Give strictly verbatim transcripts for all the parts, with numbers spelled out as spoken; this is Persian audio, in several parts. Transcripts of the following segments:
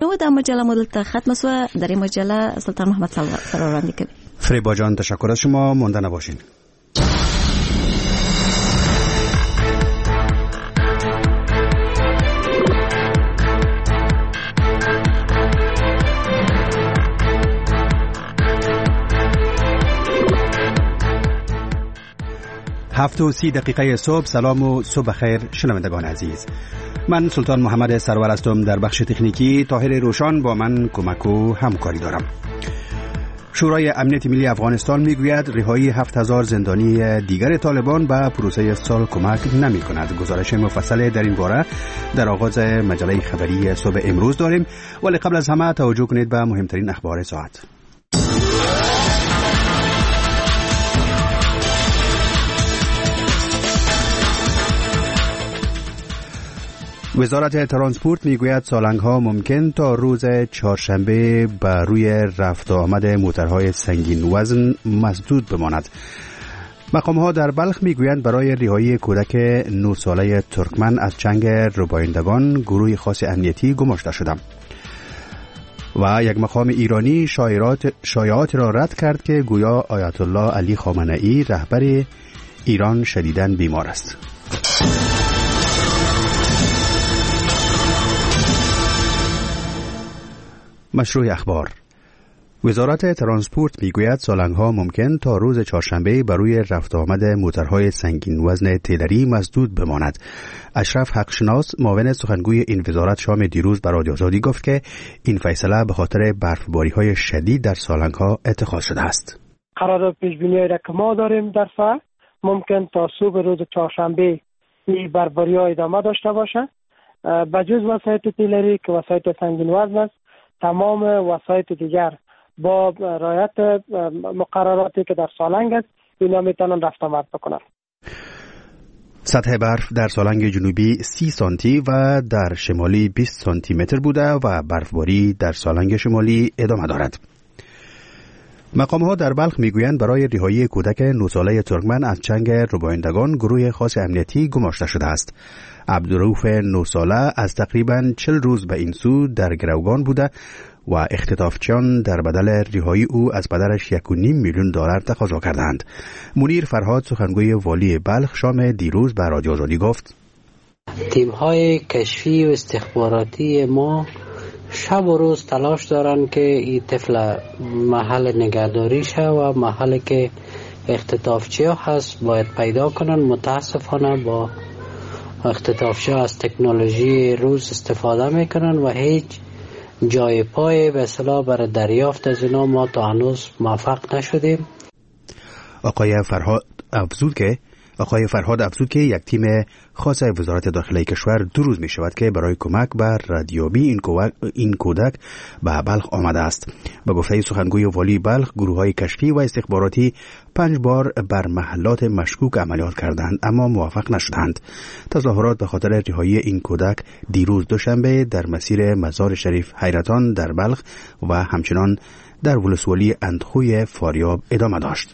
نو در مجله مدل تا ختم سو در این مجله سلطان محمد سراراندی کبی. فریبا جان تشکر از شما، مانده نباشین. هفت و سی دقیقه صبح. سلام و صبح خیر شنوندگان عزیز. من سلطان محمد سرور هستم. در بخش تکنیکی طاهر روشان با من کمک و همکاری دارم. شورای امنیت ملی افغانستان میگوید رهایی هفت هزار زندانی دیگر طالبان به پروسه صلح کمک نمی کند. گزارش مفصل در این باره در آغاز مجله خبری صبح امروز داریم، ولی قبل از همه توجه کنید به مهمترین اخبار ساعت. وزارت ترانسپورت میگوید سالنگ‌ها ممکن تا روز چهارشنبه بر روی رفت و آمد موترهای سنگین وزن مسدود بماند. مقام‌ها در بلخ میگویند برای رهایی کودک نه ساله ترکمن از چنگ ربایندگان گروه خاص امنیتی گماشته شده. و یک مقام ایرانی شایعات شایعات را رد کرد که گویا آیت الله علی خامنه‌ای رهبر ایران شدیداً بیمار است. مشروع اخبار. وزارت ترانسپورت میگوید سالنگ‌ها ممکن تا روز چهارشنبه بر روی رفت آمد موترهای سنگین وزن تیلری مسدود بماند. اشرف حقشناس معاون سخنگوی این وزارت شام دیروز بر رادیو آزادی گفت که این فیصله به خاطر برفباری‌های شدید در سالنگ‌ها اتخاذ شده است. قرار پیش بینی را که ما داریم در فعل ممکن تا صبح روز چهارشنبه این برفباری‌ها ادامه داشته باشه. بجز وسایط تیلری که وسایط سنگین وزن است، تمام وسایط دیگر با رعایت مقرراتی که در سالنگ است اینا میتونن رفت آمد بکنن. سطح برف در سالنگ جنوبی سی سانتی و در شمالی بیست سانتی متر بوده و برفباری در سالنگ شمالی ادامه دارد. مقام‌ها در بلخ میگویند برای رهایی کودک نه ساله ترکمن از چنگ ربایندگان گروه خاص امنیتی گماشته شده است. عبدالرؤوف نه ساله از تقریباً چهل روز به این سو در گروگان بوده و اختطافچیان در بدل رهایی او از پدرش یک و نیم میلیون دلار تقاضا کردند. منیر فرهاد سخنگوی والی بلخ شام دیروز به رادیو آزادی گفت تیم‌های کشفی و استخباراتی ما شب و روز تلاش دارن که این طفل محل نگهداری شه و محلی که اختطافچی ها هست باید پیدا کنن. متاسفانه با اختطافچی ها از تکنولوژی روز استفاده میکنن و هیچ جای پای به اصطلاح برای دریافت از اینا ما تا هنوز موفق نشدیم. آقای فرهاد افزود که آقای فرهاد افزود که یک تیم خاص وزارت داخلی کشور دو روز می شود که برای کمک به ردیابی این, این کودک به بلخ آمده است. به گفته سخنگوی والی بلخ گروه‌های کشفی و استخباراتی پنج بار بر محلات مشکوک عملیات کردند اما موفق نشدند. تظاهرات به خاطر رهایی این کودک دیروز دوشنبه در مسیر مزار شریف حیرتان در بلخ و همچنان در ولسوالی اندخوی فاریاب ادامه داشت.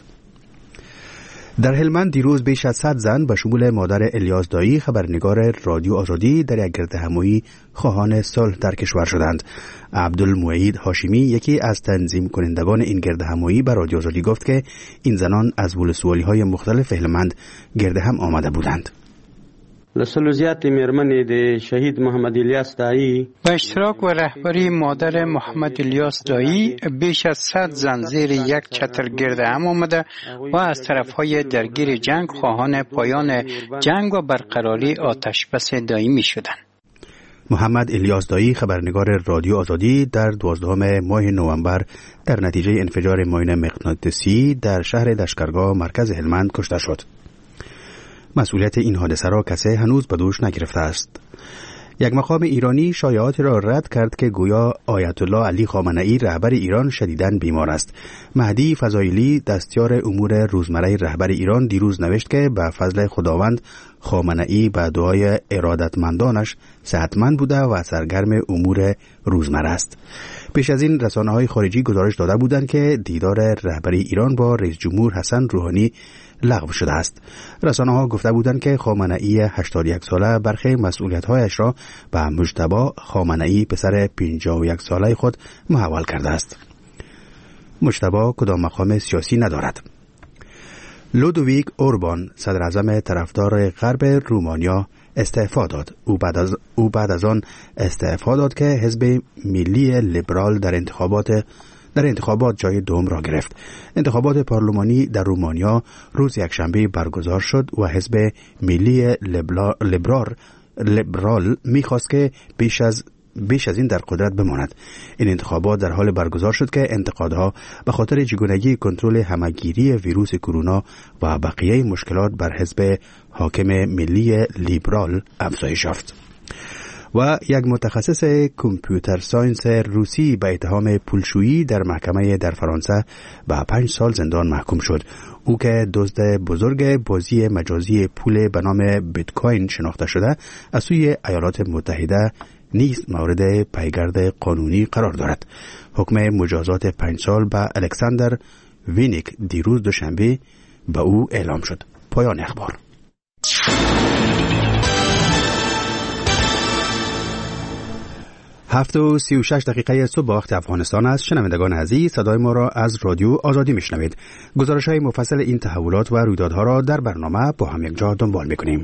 در هلمند دیروز بیش از صد زن به شمول مادر الیاس دایی خبرنگار رادیو آزادی در یک گردهمایی خواهان صلح در کشور شدند. عبدالمعید هاشمی یکی از تنظیم کنندگان این گردهمایی به رادیو آزادی گفت که این زنان از ولسوالی‌های مختلف هلمند گردهم آمده بودند. لسلوزیات میرمن د شهید محمد الیاس دایی با اشتراک و رهبری مادر محمد الیاس دایی بیش از صد زن زیر یک چتر گرد هم آمده و از طرفهای درگیر جنگ خواهان پایان جنگ و برقراری آتش بس دائمی شدند. محمد الیاس دایی خبرنگار رادیو آزادی در دوازدهم ماه نوامبر در نتیجه انفجار ماین مغناطیسی در شهر دشکرگاه مرکز هلمند کشته شد. مسئولیت این حادثه را کسی هنوز به دوش نگرفته است. یک مقام ایرانی شایعات را رد کرد که گویا آیت الله علی خامنه‌ای رهبر ایران شدیداً بیمار است. مهدی فضایلی دستیار امور روزمره رهبر ایران دیروز نوشت که به فضل خداوند خامنه‌ای به دعای ارادتمندانش صحتمند بوده و سرگرم امور روزمره است. پیش از این رسانه‌های خارجی گزارش داده بودند که دیدار رهبری ایران با رئیس جمهور حسن روحانی لغو شده است. رسانه ها گفته بودند که خامنه‌ای هشتاد و یک ساله برخی مسئولیت‌هایش را به مجتبی خامنه‌ای پسر پنجاه و یک ساله خود محول کرده است. مجتبی کدام مقام سیاسی ندارد. لودویک اوربان صدر اعظم طرفدار غرب رومانیا استعفا داد. او بعد از او بعد از آن استعفا داد که حزب ملی لیبرال در انتخابات در انتخابات جای دوم را گرفت. انتخابات پارلمانی در رومانیا روز یکشنبه برگزار شد و حزب ملی لیبرال لیبرال می‌خواست که بیش از بیش از این در قدرت بماند. این انتخابات در حال برگزار شد که انتقادها به خاطر چگونگی کنترل همهگیری ویروس کرونا و بقیه مشکلات بر حزب حاکم ملی لیبرال افزایش یافت. و یک متخصص کامپیوتر ساینس روسی به اتهام پولشویی در محکمه در فرانسه به پنج سال زندان محکوم شد. او که دزد بزرگ بازی مجازی پول به نام بیت کوین شناخته شده، از سوی ایالات متحده نیز مورد پیگرد قانونی قرار دارد. حکم مجازات پنج سال به الکساندر وینیک دیروز دوشنبه به او اعلام شد. پایان اخبار. هفت و سی و شش دقیقه صبح وقت افغانستان است. شنوندگان عزیز، صدای ما را از رادیو آزادی میشنوید. گزارش های مفصل این تحولات و رویدادها را در برنامه با هم یک جا دنبال میکنیم.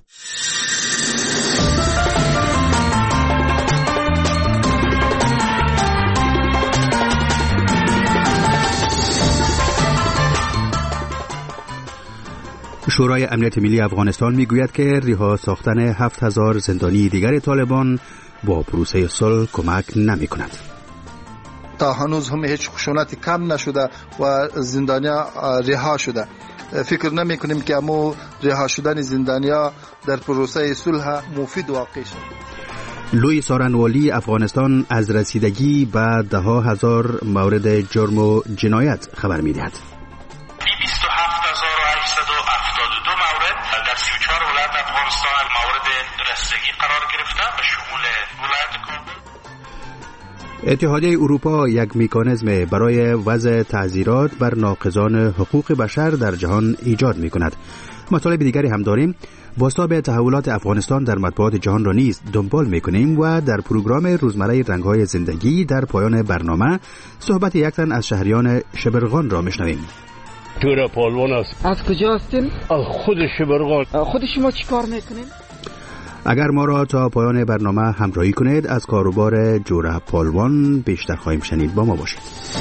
شورای امنیت ملی افغانستان میگوید که رها ساختن هفت هزار زندانی دیگر طالبان با پروسه صلح کمک نمی کند. تا هنوز هم هیچ خشونتی کم نشده و زندانیا رها شده. فکر نمی کنیم که امو رها شدن زندانیا در پروسه صلح مفید واقع شد. لوی سارنوالی افغانستان از رسیدگی به ده ها هزار مورد جرم و جنایت خبر می دهد. بیست و هفت هزار و هشتصد و هفتاد و دو مورد در سی و چهار ولایت افغانستان مورد رسیدگی قرار گرفته به شمول ولایت کابل. اتحادیه اروپا یک مکانیزم برای وضع تعزیرات بر ناقضان حقوق بشر در جهان ایجاد می کند. مطالب دیگری هم داریم. بازتاب تحولات افغانستان در مطبوعات جهان را نیز دنبال می کنیم و در پروگرام روزمره رنگ‌های زندگی در پایان برنامه صحبت یک تن از شهریان شبرغان را میشنویم. جورا پالوان است. از کجا هستین؟ از خود شبرغان. خود شما چی کار میکنین؟ اگر ما را تا پایان برنامه همراهی کنید از کاروبار جورا پالوان بیشتر خواهیم شنید. با ما باشید.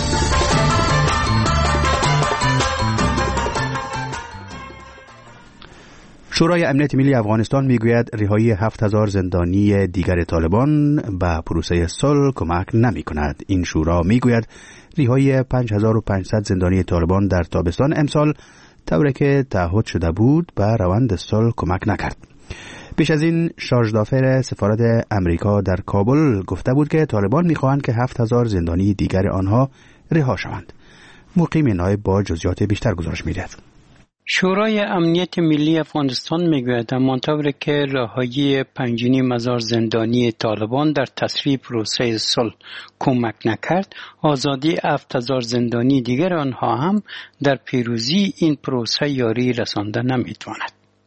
شورای امنیت ملی افغانستان میگوید رهایی هفت هزار زندانی دیگر طالبان به پروسه صلح کمک نمی کند. این شورا میگوید رهایی پنج هزار و پانصد زندانی طالبان در تابستان امسال طوری که تعهد شده بود به روند صلح کمک نکرد. پیش از این شارژدافر سفارت امریکا در کابل گفته بود که طالبان میخواهند که هفت هزار زندانی دیگر آنها رها شوند. مقیم نایب با جزئیات بیشتر گزارش میدهد. شورای امنیت ملی افغانستان میگوید همانطور که رهایی پنج و نیم هزار زندانی طالبان در تسریع پروسه صلح کمک نکرد، آزادی هفت هزار زندانی دیگر آنها هم در پیروزی این پروسه یاری رسانده نمیتواند.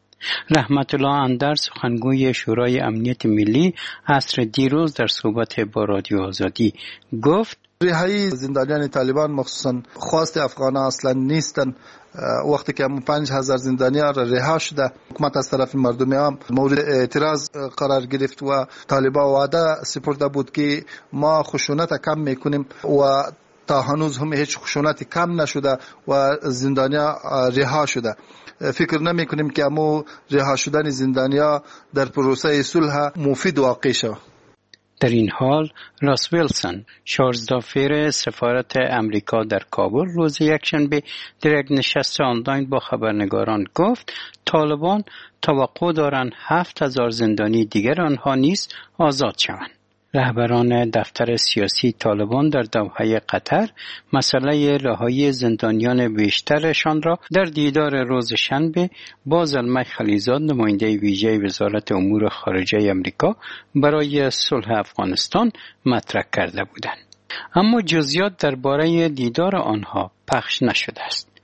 رحمت الله اندر سخنگوی شورای امنیت ملی عصر دیروز در صحبت با رادیو آزادی گفت رهایی زندانیان طالبان مخصوصا خواست افغان اصلا نیستن. وقتی که پنج هزار زندانی را رها شده، حکومت از طرف مردم عام مورد اعتراض قرار گرفت و طالبان وعده سپرده بود که ما خشونت کم میکنیم و تا هنوز هم هیچ خشونتی کم نشده و زندانیا رها شده. فکر نمی کنیم که امو رها شدن زندانیا در پروسه صلح مفید واقع شود. در این حال راس ویلسون شارژدافر سفارت امریکا در کابل روز یکشنبه در یک نشست آنلاین با خبرنگاران گفت طالبان توقع دارند هفت هزار زندانی دیگر آنها نیز آزاد شوند. رهبران دفتر سیاسی طالبان در دوحه قطر مسئله رهایی زندانیان بیشترشان را در دیدار روز شنبه با زلمه خلیزاد نماینده ویژه وزارت امور خارجه آمریکا برای صلح افغانستان مطرح کرده بودند. اما جزئیات درباره دیدار آنها پخش نشده است.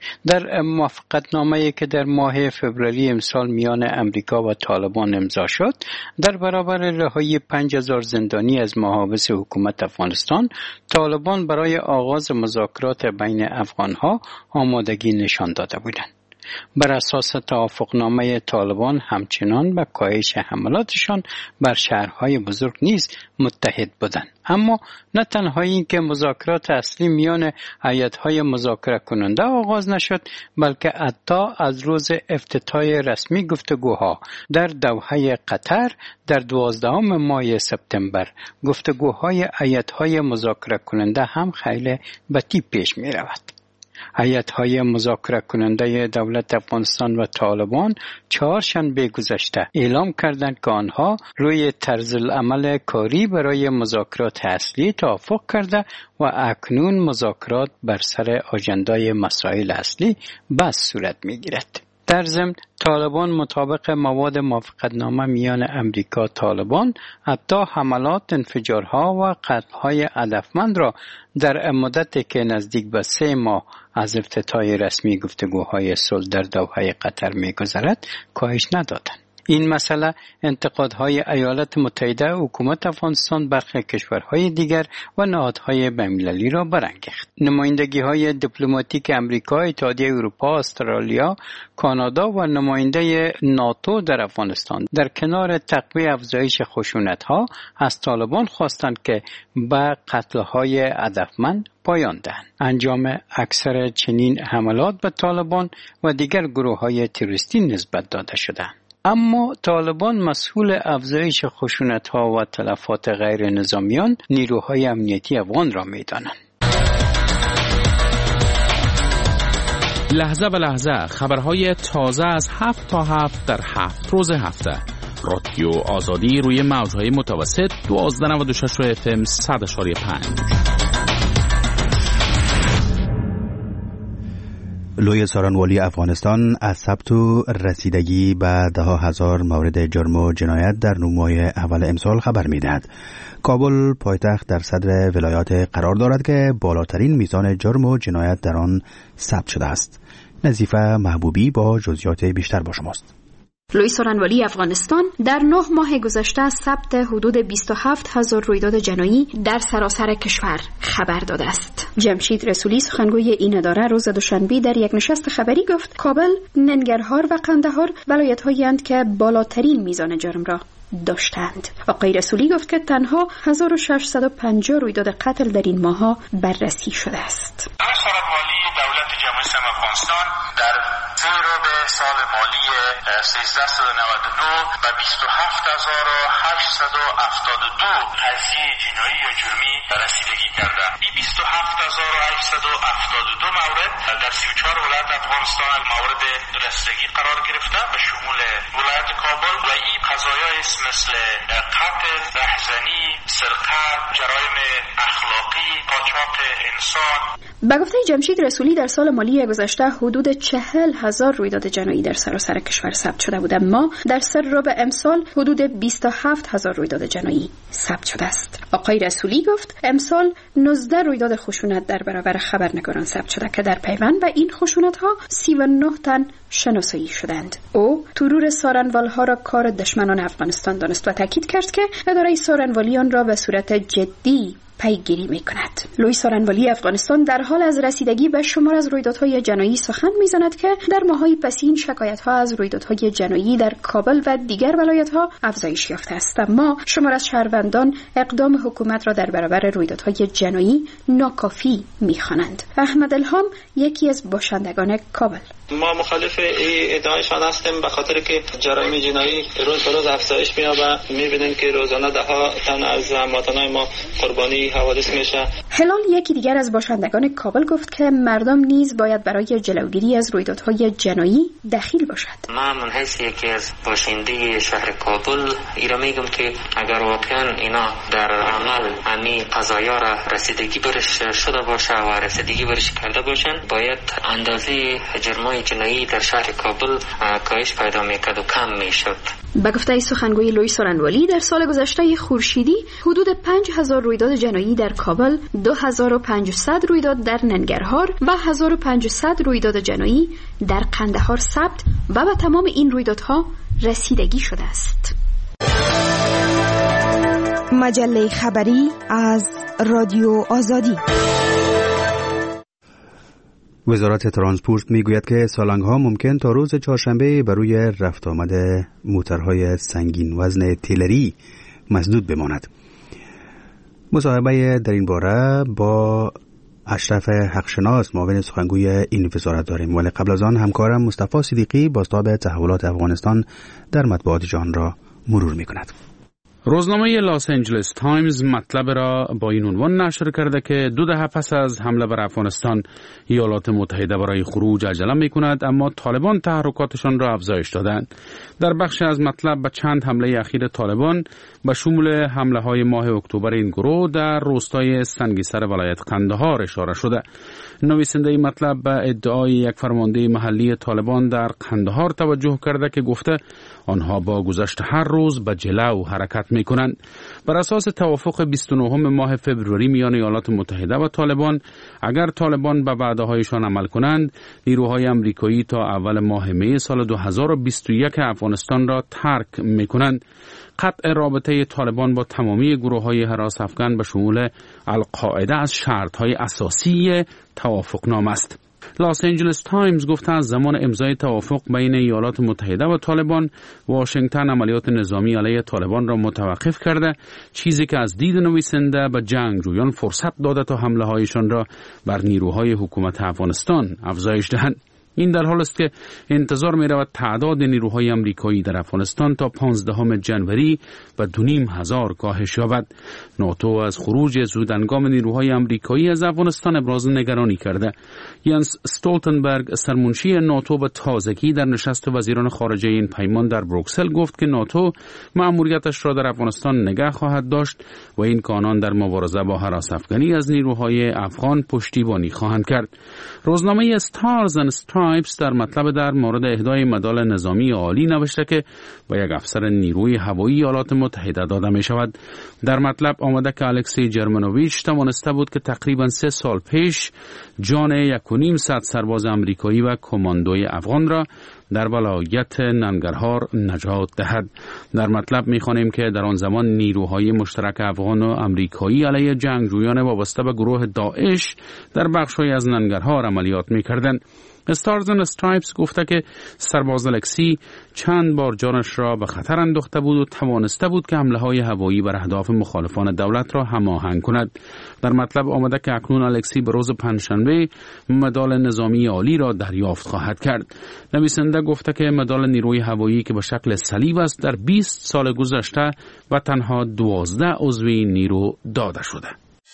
در موافقتنامه‌ای که در ماه فوریه امسال میان امریکا و طالبان امضا شد، در برابر رهایی پنج هزار زندانی از محابس حکومت افغانستان، طالبان برای آغاز مذاکرات بین افغانها آمادگی نشان داده بودند. بر اساس توافقنامه طالبان همچنان به کاهش حملاتشان بر شهرهای بزرگ نیز متحد بودند. اما نه تنها این که مذاکرات اصلی میان هیئت‌های مذاکره کننده آغاز نشد، بلکه حتی از روز افتتاح رسمی گفتگوها در دوحه قطر در دوازدهم ماه سپتامبر، گفتگوهای هیئت‌های مذاکره کننده هم خیلی بطی پیش می رود. هیئت‌های مذاکره کننده دولت افغانستان و طالبان چهارشنبه گذشته اعلام کردند که آنها روی طرز العمل کاری برای مذاکرات اصلی توافق کرده و اکنون مذاکرات بر سر آژندای مسائل اصلی بس صورت می‌گیرد. در ضمن طالبان مطابق مواد موافقتنامه میان امریکا طالبان حتی حملات، انفجارها و قتل‌های هدفمند را در مدتی که نزدیک به سه ماه از افتتاح رسمی گفتگوهای صلح در دوحه قطر می‌گذرد کاهش ندادند. این مسئله انتقادهای ایالات متحده، حکومت افغانستان، برخی کشورهای دیگر و نهادهای بین‌المللی را برانگیخت. نمایندگی‌های دیپلماتیک امریکا، اتحادیه اروپا، استرالیا، کانادا و نماینده ناتو در افغانستان در کنار تقویت افزایش خشونت‌ها از طالبان خواستند که به قتل‌های هدفمند پایان دهند. انجام اکثر چنین حملات به طالبان و دیگر گروه‌های تروریستی نسبت داده شدند. اما طالبان مسئول افزایش خشونت‌ها و تلفات غیر نظامیان نیروهای امنیتی افغان را می‌دانند. لحظه به لحظه خبرهای تازه از هفت تا هفت در هفت روز هفته. رادیو آزادی روی موج‌های متوسط دوازده و نود و شش اف ام صد و شش و پنج. لوی سارنوالی افغانستان از ثبت و رسیدگی به ده هزار مورد جرم و جنایت در نه ماه اول امسال خبر می‌دهد. کابل پایتخت در صدر ولایات قرار دارد که بالاترین میزان جرم و جنایت در آن ثبت شده است. نظیفه محبوبی با جزئیات بیشتر با شماست. لوی سارنوالی افغانستان در نه ماه گذشته ثبت حدود بیست و هفت هزار رویداد جنایی در سراسر کشور خبر داده است. جمشید رسولی سخنگوی این اداره روز دوشنبه در یک نشست خبری گفت کابل، ننگرهار و قندهار ولایت‌هایی اند که بالاترین میزان جرم را داشتند. آقای رسولی گفت که تنها هزار و ششصد و پنجاه رویداد قتل در این ماه‌ها بررسی شده است. لوی سارنوالی دولت جمهوری اسلامی افغانستان در به سال مالی سیزده و نود و نه و بیست و هفت هزار و هشتصد و هفتاد و دو قضیه جنایی یا جرمی رسیدگی کرده. این بیست و هفت هزار و هشتصد و هفتاد و دو مورد در سی و چهار ولایت افغانستان مورد رسیدگی قرار گرفته به شمول ولایت کابل و این قضایای مثل قتل، رهزنی، سرقت، جرایم اخلاقی، قاچاق انسان. به گفته جمشید رسولی در سال مالی گذشته حدود چهل هزار رویداد جنایی در سراسر کشور ثبت شده بود، اما در سر ربع امسال حدود بیست و هفت هزار رویداد جنایی ثبت شده است. آقای رسولی گفت امسال نوزده رویداد خشونت در برابر خبرنگاران ثبت شده که در پیوند به این خشونت ها سی و نه تن شناسایی شدند. او ترور سارنوال ها را کار دشمنان افغانستان دانست و تاکید کرد که اداره سارنوالی آن را به صورت جدی پیگیری می‌کند. لوی سارنوالی افغانستان در حال از رسیدگی به شمار از رویدادهای جنایی سخن می‌زند که در ماه‌های پسین شکایت‌ها از رویدادهای جنایی در کابل و دیگر ولایت‌ها افزایش یافته است، اما شمار از شهروندان اقدام حکومت را در برابر رویدادهای جنایی ناکافی می‌خوانند. احمد الهام یکی از باشندگان کابل: ما مخالف این ادعایشان هستیم به خاطر که جرایم جنایی روز به روز افزایش می‌یابد. می‌بینیم که روزانه ده ها تن از هموطنان ما قربانی حوادث میشه. هلال یکی دیگر از باشندگان کابل گفت که مردم نیز باید برای جلوگیری از رویدادهای جنایی دخیل باشد. من من حیث یکی از باشنده شهر کابل ایرا میگم که اگر واقعا اینا در عمل همین قضایا را رسیدگی برش شده باشه و رسیدگی برش کرده باشن، باید اندازه جرمای جنایی در شهر کابل کاهش پیدا میکرد و کم میشد. به گفته سخنگوی لوی سورنوالی در سال گذشته خورشیدی حدود پنج هزار رویداد جنایی در کابل، دو هزار و پانصد رویداد در ننگرهار و هزار و پانصد رویداد جنایی در قندهار ثبت و به تمام این رویدادها رسیدگی شده است. مجله خبری از رادیو آزادی. وزارت ترانسپورت میگوید که سالنگ‌ها ممکن تا روز چهارشنبه بر روی رفت آمد موترهای سنگین وزن تیلری مسدود بماند. مصاحبه در این باره با اشرف حقشناس معاون سخنگوی این وزارت داریم، ولی قبل از آن همکارم مصطفی صدیقی بازتاب تحولات افغانستان در مطبوعات جهان را مرور می‌کند. روزنامه لاس آنجلس تایمز مطلب را با این عنوان نشر کرده که دو دهه پس از حمله بر افغانستان ایالات متحده برای خروج عجله می کند، اما طالبان تحرکاتشان را افزایش دادند. در بخش از مطلب به چند حمله اخیر طالبان به شمول حمله های ماه اکتبر این گروه در روستای سنگیسر ولایت قندهار اشاره شده. نویسنده مطلب به ادعای یک فرمانده محلی طالبان در قندهار توجه کرده که گفته آنها با گذشت هر روز به جلو حرکت می کنند. بر اساس توافق بیست و نهم ماه فوریه میان ایالات متحده و طالبان، اگر طالبان به وعده هایشان عمل کنند، نیروهای آمریکایی تا اول ماه می سال دو هزار و بیست و یک افغانستان را ترک می کنند. قطع رابطه طالبان با تمامی گروه های هراس افغان به شمول القاعده از شرط های اساسی توافق نامه است. لاس آنجلس تایمز گفته از زمان امضای توافق بین ایالات متحده و طالبان، واشنگتن عملیات نظامی علیه طالبان را متوقف کرده، چیزی که از دید نویسنده به جنگجویان فرصت داده تا حمله هایشان را بر نیروهای حکومت افغانستان افزایش دهند. این در حال است که انتظار می رود تعداد نیروهای آمریکایی در افغانستان تا پانزدهم ژانویه و دو نیم هزار کاهش یابد. ناتو از خروج زودهنگام نیروهای آمریکایی از افغانستان ابراز نگرانی کرده. ینس استولتنبرگ سرمنشی ناتو به تازگی در نشست وزیران خارجه این پیمان در بروکسل گفت که ناتو مأموریتش را در افغانستان نگه خواهد داشت و این که آنان در مبارزه با هراس افغانی از نیروهای افغان پشتیبانی خواهند کرد. روزنامه استارز اند استرایپس در مطلب در مورد اهدای مدال نظامی عالی نوشته که به یک افسر نیروی هوایی ایالات متحده داده می شود. در مطلب آمده که الکسی جرمنوویچ توانسته بود که تقریبا سه سال پیش جان یک و نیم صد سرباز آمریکایی و کماندوی افغان را در ولایت ننگرهار نجات دهد. در مطلب می‌خوانیم که در آن زمان نیروهای مشترک افغان و آمریکایی علیه جنگجویان وابسته به گروه داعش در بخش‌های از ننگرهار عملیات می‌کردند. استارز اند استرایپس گفته که سرباز الکسی چند بار جانش را به خطر انداخته بود و توانسته بود که حمله‌های هوایی بر اهداف مخالفان دولت را هماهنگ کند. در مطلب آمده که اکنون الکسی به روز پنجشنبه مدال نظامی عالی را دریافت خواهد کرد. نویسنده گفته که مدال نیروی هوایی که به شکل صلیب است در بیست سال گذشته و تنها دوازده عضو این نیرو داده شده.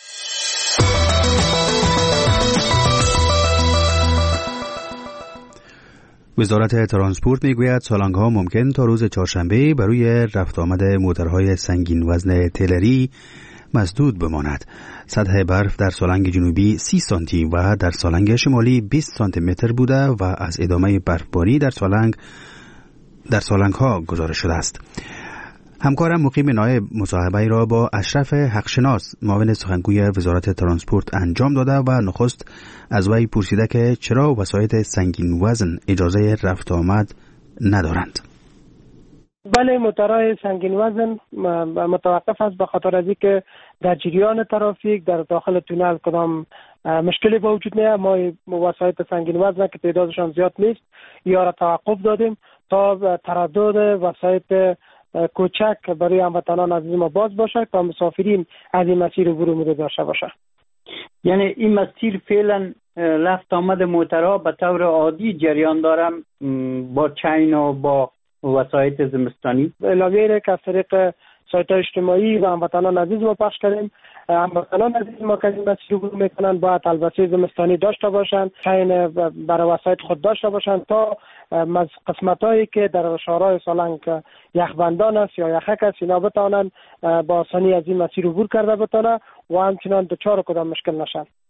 وزارت ترانسپورت میگوید سالنگ‌ها ممکن تا روز چهارشنبه بر روی رفت آمد موترهای سنگین وزن تیلری مسدود بماند. سطح برف در سالنگ جنوبی سی سانتی و در سالنگ شمالی بیست سانتی متر بوده و از ادامه برفباری در سالنگ در سالنگ‌ها گزارش شده است. همکارم مقیم نایب مصاحبه را با اشرف حقشناس معاون سخنگوی وزارت ترانسپورت انجام داده و نخست از وی پرسیده که چرا وسایط سنگین وزن اجازه رفت آمد ندارند. بله، موترهای سنگین وزن متوقف است به خاطر از اینکه در جریان ترافیک در داخل تونل کدام مشکلی به وجود میاد. ما وسایط سنگین وزن که تعدادشان زیاد نیست یا را توقف دادیم تا تردد وسایط کوچک برای هموطنان عزیز ما باز باشه تا مسافرین از این مسیر عبور مورد داشته باشه. یعنی این مسیر فعلا رفت آمد موترها به طور عادی جریان دارم با چین و با وسایط زمستانی. علاوه که از طریق سایت اجتماعی و هموطنان عزیز ما پخش کردیم، هموطنان عزیز ما که این مسیر عبور میکنن باید البسه زمستانی داشته باشند، چین برای وسایط خود داشته باشند تا قسمت هایی که در شارع سالنگ یخبندان است یا یخک است اینا بتوانند با آسانی از این مسیر عبور کرده بتانه و همچنان دچار کدام مشکل نشن.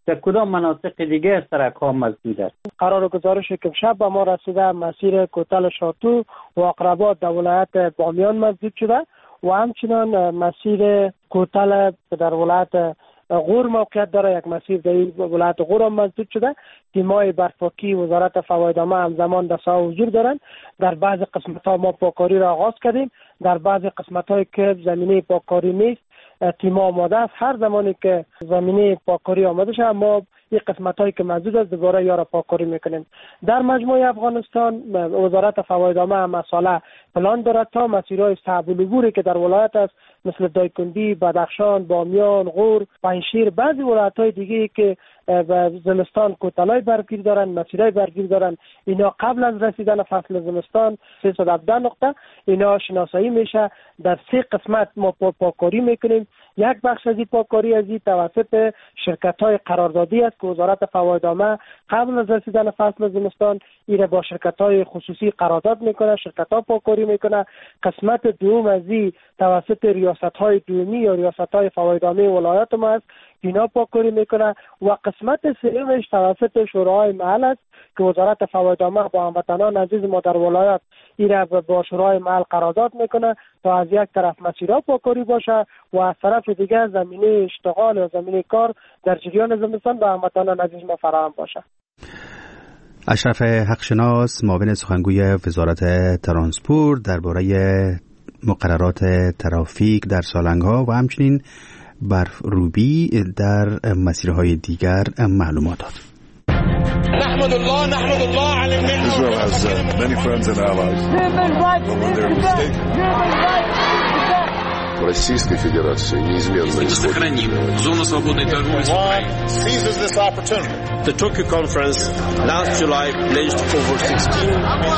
در کدام مناطق دیگه سرک ها مسدود است؟ قرار گزارش که شب به ما رسیده مسیر کوتل شاتو و اقربات در ولایت بامیان مسدود شده و همچنان مسیر کوتل در ولایت غور موقعیت داره، یک مسیر در ولایت غور هم مسدود شده. تیمای برفاکی وزارت فوایدامه همزمان در ساحه حضور دارند. در بعض قسمت ها ما پاکاری را آغاز کردیم، در بعض قسمت هایی که زمینه پاکاری نیست تیم آماده است. هر زمانی که زمینه پاکاری آماده شد ما این قسمت هایی که مسدود است دوباره یا را پاکاری میکنیم. در مجموع افغانستان وزارت فوایدامه هم مسئله پلان دارد تا مسیرهای صعب العبوری که در ولایت است مثل دایکندی، بدخشان، بامیان، غور، پنجشیر، بعضی ولایت‌های دیگه که به زمستان کوتلای برگیر دارن، مسیرهای برگیر دارن، اینا قبل از رسیدن فصل زمستان سیصد و هفده نقطه اینا شناسایی میشه. در سه قسمت ما پاکاری میکنیم. یک بخش از این پاکاری از این توسط شرکت‌های قراردادی است که وزارت فوایدامه قبل از رسیدن فصل زمستان ایره با شرکت‌های خصوصی قرارداد میکنه، شرکت‌ها پاکاری میکنه. قسمت دوم از این توسط ریاست‌های دومی یا ریاست‌های فوایدامه ولایت ما است، اینا پاکاری میکنه. و قسمت سومش توسط شورای محل است که وزارت فوایدامه با هموطنان عزیز ما در ولایت ایره با شورای محل قرارداد میکنه تا از یک طرف مسیرها پاکاری باشه و از طرف دیگه زمینه اشتغال و زمینه کار در جریان زمستان به هموطنان عزیز ما فراهم باشه. اشرف حقشناس معاون سخنگوی وزارت ترانسپورت درباره مقررات ترافیک در سالنگ‌ها و همچنین برف روبی در مسیرهای دیگر معلومات داد. نحمد الله نحمد الله على المنة. Israel has uh, many friends and allies. Российской Федерации неизменно сохраним зону свободной торговли с Украиной. Seizes this opportunity. The Tokyo conference last July pledged over sixteen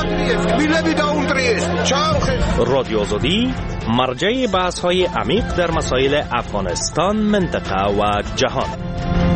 رادیو آزادی مرجع بحث‌های عمیق در مسائل افغانستان، منطقه و جهان.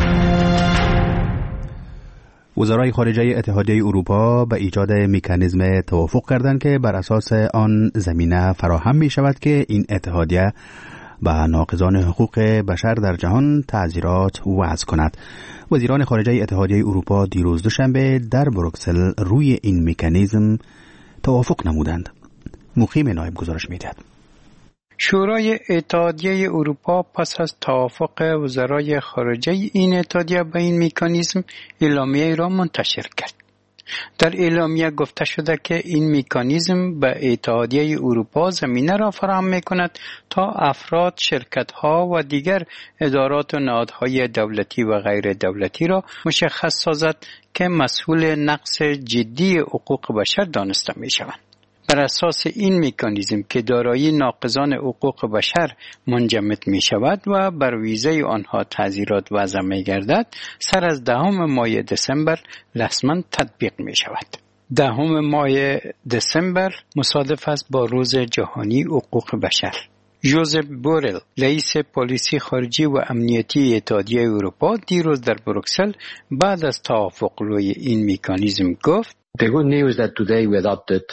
وزرای خارجه اتحادیه اروپا به ایجاد مکانیزم توافق کردند که بر اساس آن زمینه فراهم می شود که این اتحادیه به ناقضان حقوق بشر در جهان تعزیرات وضع کند. وزیران خارجه اتحادیه اروپا دیروز دوشنبه در بروکسل روی این مکانیزم توافق نمودند. مقیم نایب گزارش می‌دهد. شورای اتحادیه اروپا پس از توافق وزرای خارجه این اتحادیه به این مکانیزم اعلامیه را منتشر کرد. در اعلامیه گفته شده که این مکانیزم به اتحادیه اروپا زمینه را فراهم می‌کند تا افراد، شرکت‌ها و دیگر ادارات و نهادهای دولتی و غیر دولتی را مشخص سازد که مسئول نقض جدی حقوق بشر دانسته می‌شوند. بر اساس این مکانیزم که دارای ناقضان حقوق بشر منجمد می شود و بر ویزه آنها تعزیرات وضع می گردد، سر از دهم ماه دسامبر رسما تطبیق می شود. دهم ماه دسامبر مصادف است با روز جهانی حقوق بشر. جوزف بورل، رئیس پلیسی خارجی و امنیتی اتحادیه اروپا، دیروز در بروکسل بعد از توافق روی این مکانیزم گفت: The good news that today we adopted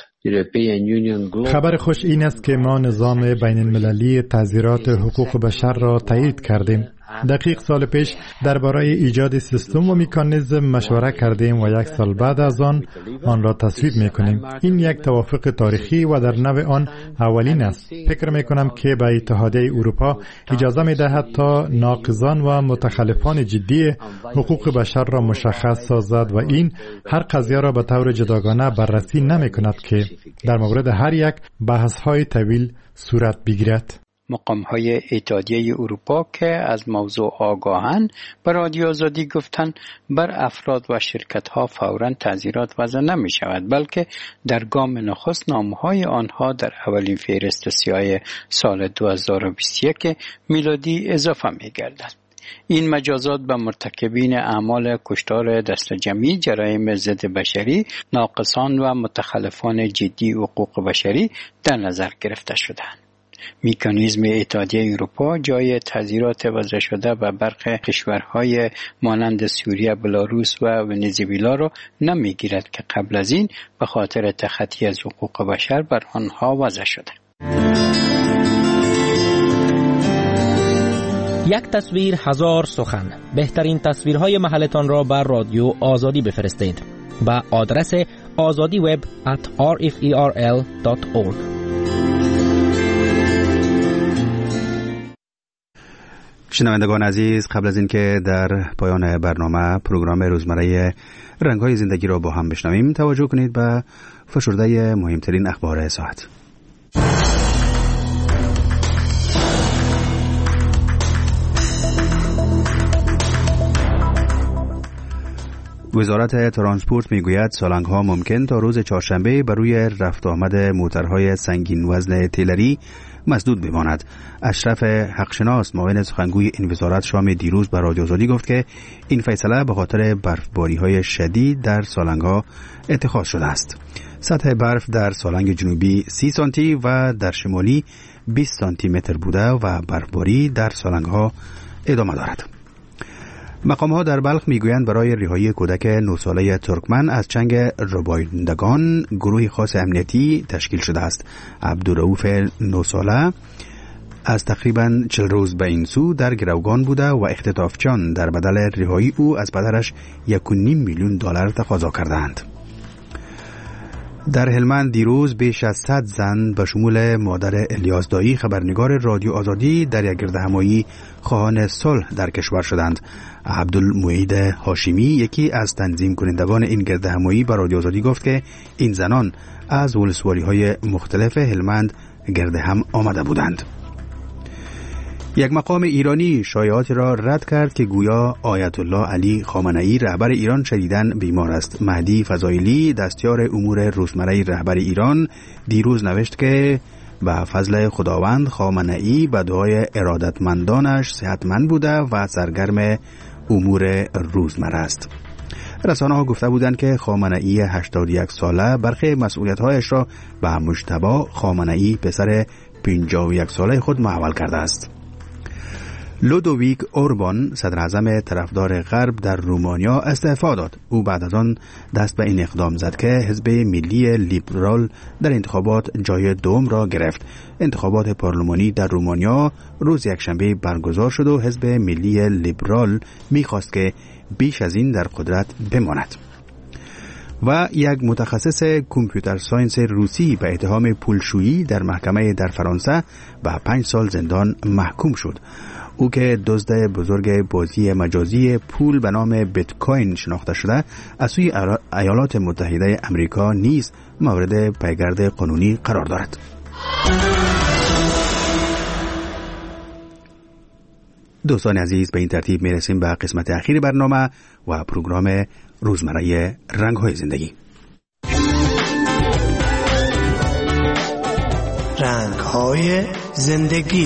خبر خوش این است که ما نظام بین المللی تعزیرات حقوق بشر را تایید کردیم. دقیق سال پیش درباره ایجاد سیستم و مکانیزم مشوره کردیم و یک سال بعد از آن آن را تصویب میکنیم. این یک توافق تاریخی و در نوع آن اولین است. فکر میکنم که به اتحادیه اروپا اجازه میدهد تا ناقضان و متخلفان جدی حقوق بشر را مشخص سازد و این هر قضیه را به طور جداگانه بررسی نمیکند که در مورد هر یک بحث‌های طویل صورت بگیرد. مقام‌های اتحادیه اروپا که از موضوع آگاهند به رادیو آزادی گفتند بر افراد و شرکت‌ها فوراً تعزیرات وضع نمی‌شود، بلکه در گام نخست نام‌های آنها در اولین فهرست سیاه سال دو هزار و بیست و یک میلادی اضافه می‌گردد. این مجازات به مرتکبین اعمال کشتار دست جمعی، جرایم ضد بشری، ناقصان و متخلفان جدی حقوق بشری در نظر گرفته شدند. مکانیزم اتحادیه اروپا جای تعزیرات وضع شده به برخی کشورهای مانند سوریه، بلاروس و ونزوئلا را نمیگیرد که قبل از این به خاطر تخطی از حقوق بشر بر آنها وضع شده. یک تصویر هزار سخن. بهترین تصویرهای محلتان را بر رادیو آزادی بفرستید با آدرس azadi web at r f e r l dot org. شنوندگان عزیز، قبل از اینکه در پایان برنامه پروگرام روزمره رنگ‌های زندگی را با هم بشنویم، توجه کنید به فشرده مهمترین اخبار ساعت. وزارت ترانسپورت میگوید سالنگ‌ها ممکن تا روز چهارشنبه بر روی رفت آمد موترهای سنگین وزن تیلری مسدود بماند. اشرف حقشناس معاون سخنگوی این وزارت شام دیروز به رادیو آزادی گفت که این فیصله به خاطر برفباری‌های شدید در سالنگ‌ها اتخاذ شده است. سطح برف در سالنگ جنوبی سی سانتی و در شمالی بیست سانتی متر بوده و برفباری در سالنگ‌ها ادامه دارد. مقام‌ها در بلخ میگویند برای رهایی کودک نه ساله ترکمن از چنگ ربایندگان گروه خاص امنیتی تشکیل شده است. عبدالرؤوف نه ساله از تقریباً چهل روز به این سو در گروگان بوده و اختطافچیان در بدل رهایی او از پدرش یک و نیم میلیون دلار تقاضا کردند. در هلمند دیروز بیش از صد زن به شمول مادر الیاس دایی خبرنگار رادیو آزادی در یک گردهمایی خواهان صلح در کشور شدند. عبدالمعید هاشمی یکی از تنظیم کنندگان این گردهمایی به رادیو آزادی گفت که این زنان از ولسوالی‌های مختلف هلمند گردهم آمده بودند. یک مقام ایرانی شایعاتی را رد کرد که گویا آیت الله علی خامنه‌ای رهبر ایران شدیداً بیمار است. مهدی فضائلی دستیار امور روزمره رهبر ایران دیروز نوشت که به فضل خداوند خامنه‌ای به دعای ارادتمندانش صحتمند بوده و سرگرم امور روزمره است. رسانه ها گفته بودند که خامنه‌ای هشتاد و یک ساله برخی مسئولیت‌هایش را به مجتبی خامنه‌ای پسر پنجاه و یک ساله خود محول کرده است. لودویک اوربان صدر اعظم طرفدار غرب در رومانیا استعفا داد. او بعد از آن دست به این اقدام زد که حزب ملی لیبرال در انتخابات جای دوم را گرفت. انتخابات پارلمانی در رومانیا روز یکشنبه برگزار شد و حزب ملی لیبرال می‌خواست که بیش از این در قدرت بماند. و یک متخصص کامپیوتر ساینس روسی به اتهام پولشویی در محکمه در فرانسه به پنج سال زندان محکوم شد. او که دزد بزرگ بازی مجازی پول به نام بیت کوین شناخته شده، از سوی ایالات متحده آمریکا نیز مورد پیگرد قانونی قرار دارد. دوستان عزیز، به این ترتیب میرسیم به قسمت اخیر برنامه و پروگرام روزمره رنگ‌های زندگی. رنگ‌های زندگی.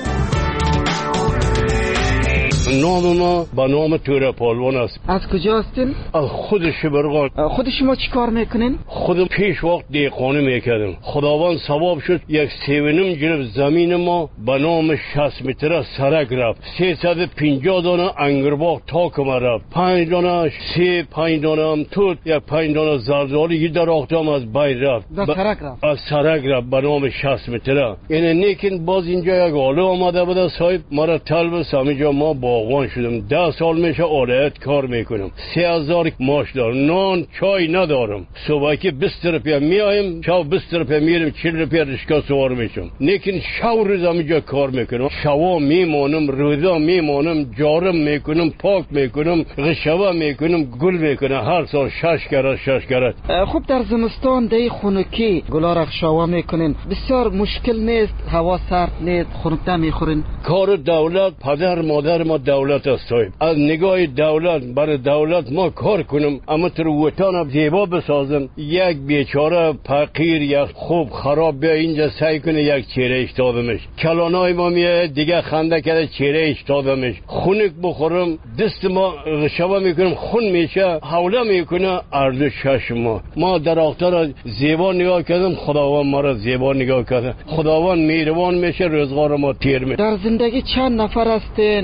نام ما با نام توره پالوان است. از کجا هستین؟ از خود شبرغان. خود شما چی کار میکنین؟ خودم پیش وقت دیقانه میکردم. خداوند ثواب شد یک سیونم جنب زمین ما با نام شصت متر سرک رفت. سیصد و پنجاه دانه انگرباغ تاکم رفت. پنج دانه سیب، پنج دانه هم توت، یک پنج دانه زردآلو در آختام از بین رفت. در سرک رفت. از سرک رفت با نام شصت متر. یعنی نیکن باز اینجا یک آلو آمده بود صاحب مرا طلب سامیجا ما باغوان شدم. ده سال میشه آلایت کار میکنم. سه هزار ماش دارم. نان چای ندارم. صبح که بیست روپیه میایم، شب بیست روپیه میرم، چهل روپیه رشکا سوار میشم. لیکن شب روز اینجا کار میکنم. شوا میمانم، روزا میمانم، جارم میکنم، پاک میکنم، غشوا میکنم، گل میکنم. هر سال شش کرد شش کرد. خوب در زمستان دی خنکی گلا را شوا میکنین. بسیار مشکل نیست، هوا سرد نیست، خنک میخورین. کار دولت، پدر مادر ما دولت است. از نگاه دولت برای دولت ما کار کنم، اما تر وطن زیبا بسازم. یک بیچاره فقیر یک خوب خراب بیا اینجا سعی کنه یک چهره اشتادمش. کلانای ما میاد دیگه خنده کرده چهره اشتادمش. خونک بخورم دست ما شبا میکنم خون میشه، حوله میکنه ارزش شش ما. ما در آخر زیبا نگاه کردم، خداوند ما را زیبا نگاه کرده. خداوند مهربان میشه، روزگار ما تیر میشه. در زندگی چند نفر هستین؟ یک دو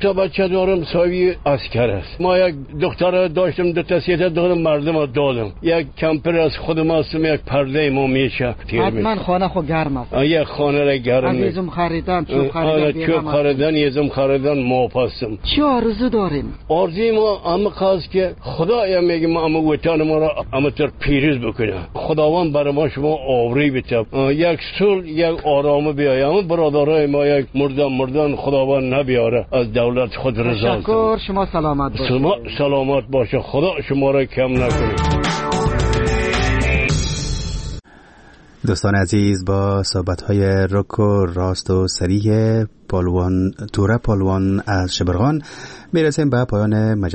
تا بچه دارم سایه اسکر است. ما یک دختر داشتم دو تا سه تا دادم مردم دادم. یک کمپر از خودم هستم یک پرده ما میشه. حتما خانه خو گرم است. یک خانه را گرم. عزیزم خریدن چوب خریدن. چوب خریدن یزم خریدن ما پسم. چه آرزو داریم؟ آرزوی ما اما خواست که خدا میگه ما اما وطن ما را اما تر پیروز بکنه. خداوند برای ما شما آوری بده. یک صلح یک آرام بیاید. اما برادرای ما یک مردن مردن خداوند نبیاره از دولت خود رضا. تشکر. شما سلامت باشید. شما سلامت باشه. خدا شما را کم نکنه. دوستان عزیز، با صحبت‌های رک و راست و سریع پالوان توره پالوان از شبرغان میرسیم به پایان مجلس